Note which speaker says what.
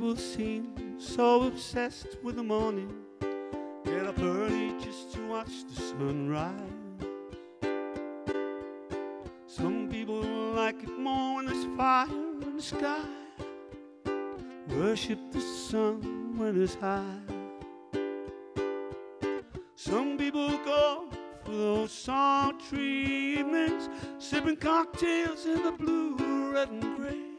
Speaker 1: people seem so obsessed with the morning, get up early just to watch the sunrise. Some people like it more when there's fire in the sky, worship the sun when it's high. Some people go for those sultry evenings, sipping cocktails in the blue, red and gray.